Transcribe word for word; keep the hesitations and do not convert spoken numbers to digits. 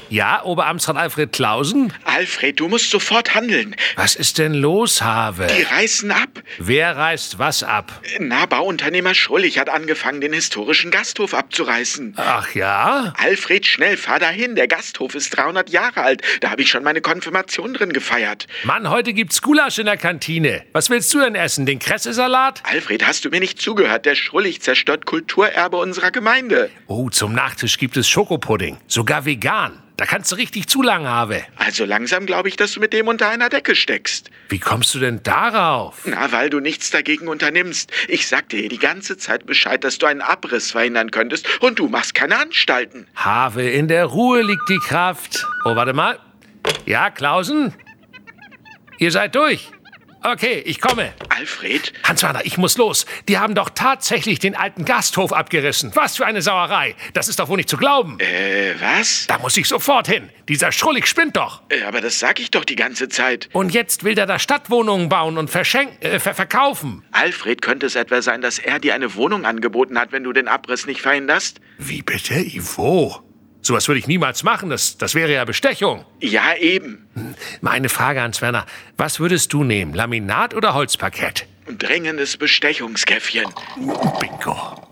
Ja, Oberamtsrat Alfred Clausen? Alfred, du musst sofort handeln. Was ist denn los, Have? Die reißen ab. Wer reißt was ab? Na, Bauunternehmer Schrullig hat angefangen, den historischen Gasthof abzureißen. Ach ja? Alfred, schnell, fahr dahin. Der Gasthof ist dreihundert Jahre alt. Da habe ich schon meine Konfirmation drin gefeiert. Mann, heute gibt's Gulasch in der Kantine. Was willst du denn essen? Den Kressesalat? Alfred, hast du mir nicht zugehört? Der Schrullig zerstört Kulturerbe unserer Gemeinde. Oh, zum Nachtisch gibt es Schokopudding. Sogar vegan. Da kannst du richtig zulangen, Have. Also langsam glaube ich, dass du mit dem unter einer Decke steckst. Wie kommst du denn darauf? Na, weil du nichts dagegen unternimmst. Ich sag dir die ganze Zeit Bescheid, dass du einen Abriss verhindern könntest und du machst keine Anstalten. Have, in der Ruhe liegt die Kraft. Oh, warte mal. Ja, Clausen? Ihr seid durch. Okay, ich komme. Alfred? Hans-Werner, ich muss los. Die haben doch tatsächlich den alten Gasthof abgerissen. Was für eine Sauerei. Das ist doch wohl nicht zu glauben. Äh, was? Da muss ich sofort hin. Dieser Schrullig spinnt doch. Äh, aber das sag ich doch die ganze Zeit. Und jetzt will der da Stadtwohnungen bauen und verschenken, äh, ver verkaufen. Alfred, könnte es etwa sein, dass er dir eine Wohnung angeboten hat, wenn du den Abriss nicht verhinderst? Wie bitte? Ivo? Sowas würde ich niemals machen. Das, das wäre ja Bestechung. Ja, eben. Meine Frage, Hans-Werner. Was würdest du nehmen? Laminat oder Holzparkett? Dringendes Bestechungskäffchen. Bingo.